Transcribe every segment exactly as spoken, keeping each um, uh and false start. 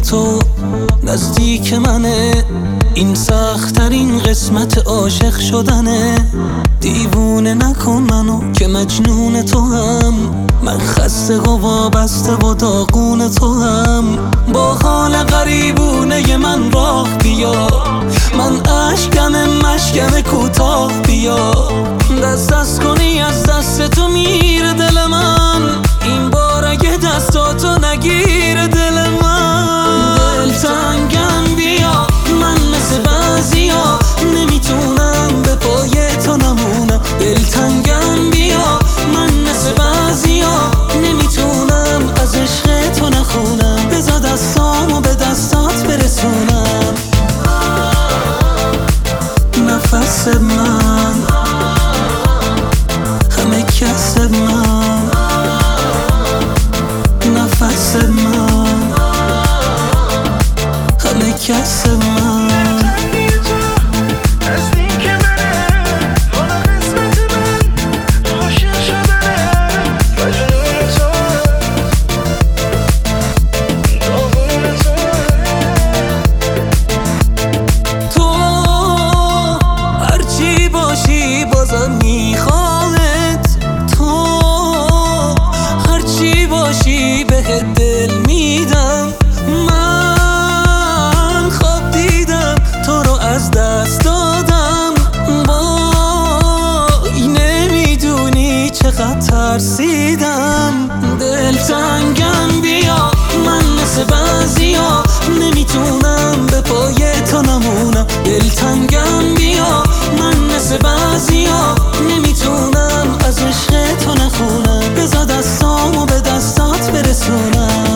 تو نزدیک منه، این سخت‌ترین قسمت عاشق شدنه. دیوونه نکن منو که مجنون تو هم، من خسته و وابسته و داغون تو هم. با حال غریبونه من راه بیا، من اشکم مشکم کوتاه بیا. دست دست کنی از دست تو میره دل من، این بار اگه دستاتو نگیره دل من. دل تنگم بیا، من مثل بعضیا نمیتونم به پای تو نمونم. دل تنگم بیا، من مثل بعضیا نمیتونم از عشق تو نخونم. بذار دستامو به دستات برسونم. نفس من همه کس من، نفس من همه کس من. بازم میخوامت، تو هرچی باشی بهت دل میدم. من خواب دیدم تو رو از دست دادم، وای نمیدونی چقدر ترسیدم. دل تنگم بیا، من مثل بعضیا نمیتونم به پای تو نمونم. دل تنگم بیا، من مثل بعضیا نمیتونم از عشق تو نخونم. بذار دستامو به دستات برسونم.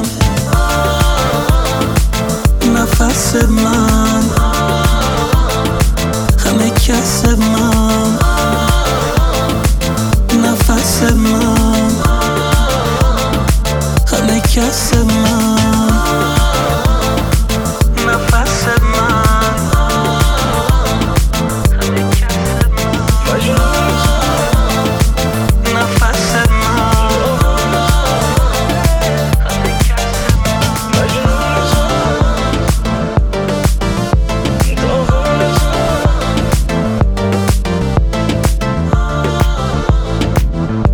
نفس من همه کس من، نفس من همه کس من.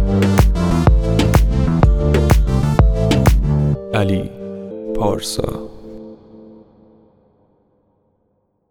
علی پارسا.